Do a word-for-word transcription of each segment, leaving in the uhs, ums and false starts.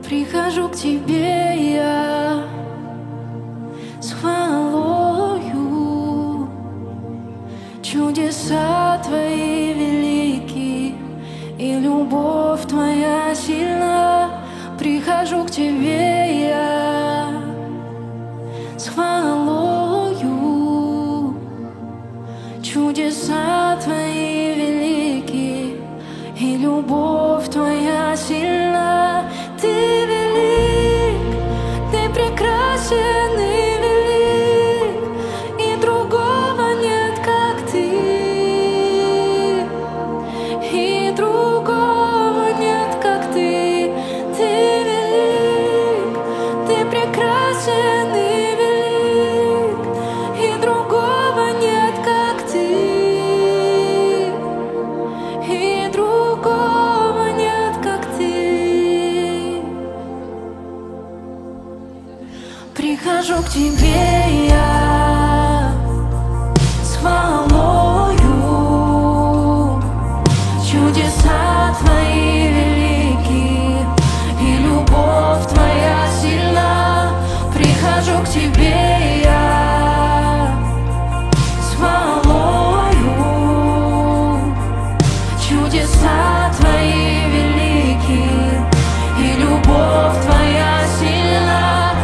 Прихожу к тебе я с хвалою. Чудеса твои велики, и любовь твоя сильна. Прихожу к тебе я с хвалою. Чудеса твои велики, и любовь твоя сильна. Ты велик, ты прекрасен и велик, и другого нет, как ты, и другого нет, как ты. Ты велик, ты прекрасен и велик, и другого нет, как ты, и другого нет, как ты. Прихожу к тебе я с хвалою. Чудеса твои велики, и любовь твоя сильна. Прихожу к тебе я с хвалою. Чудеса твои велики, и любовь твоя сильна.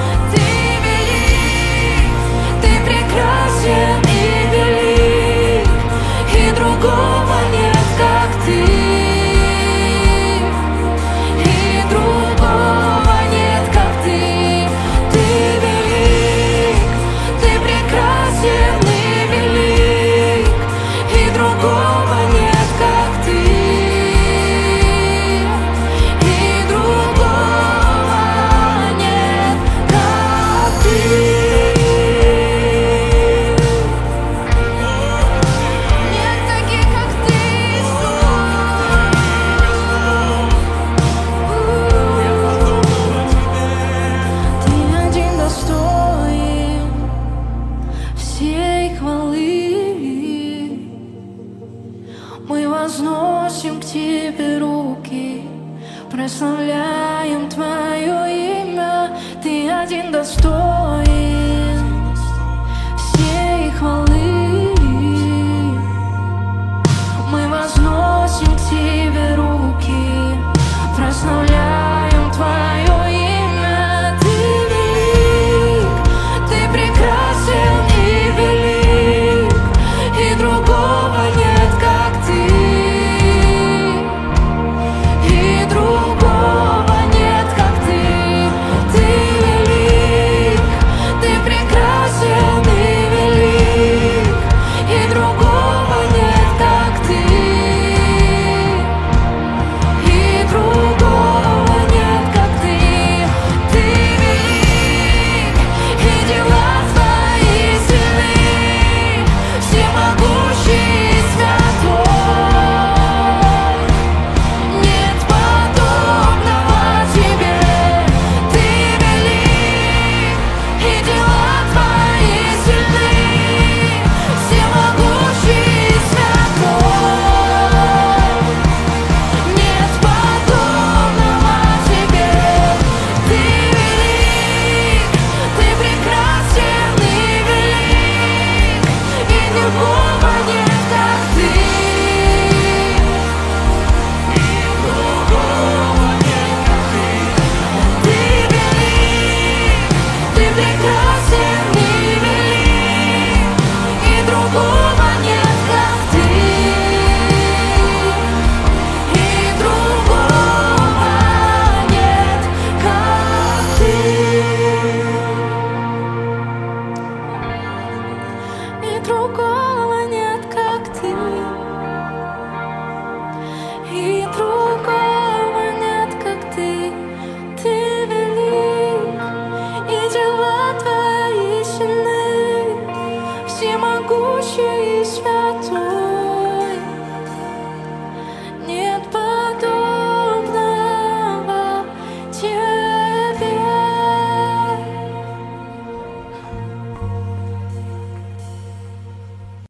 Мы возносим к тебе руки, прославляем твое имя. Ты один достоин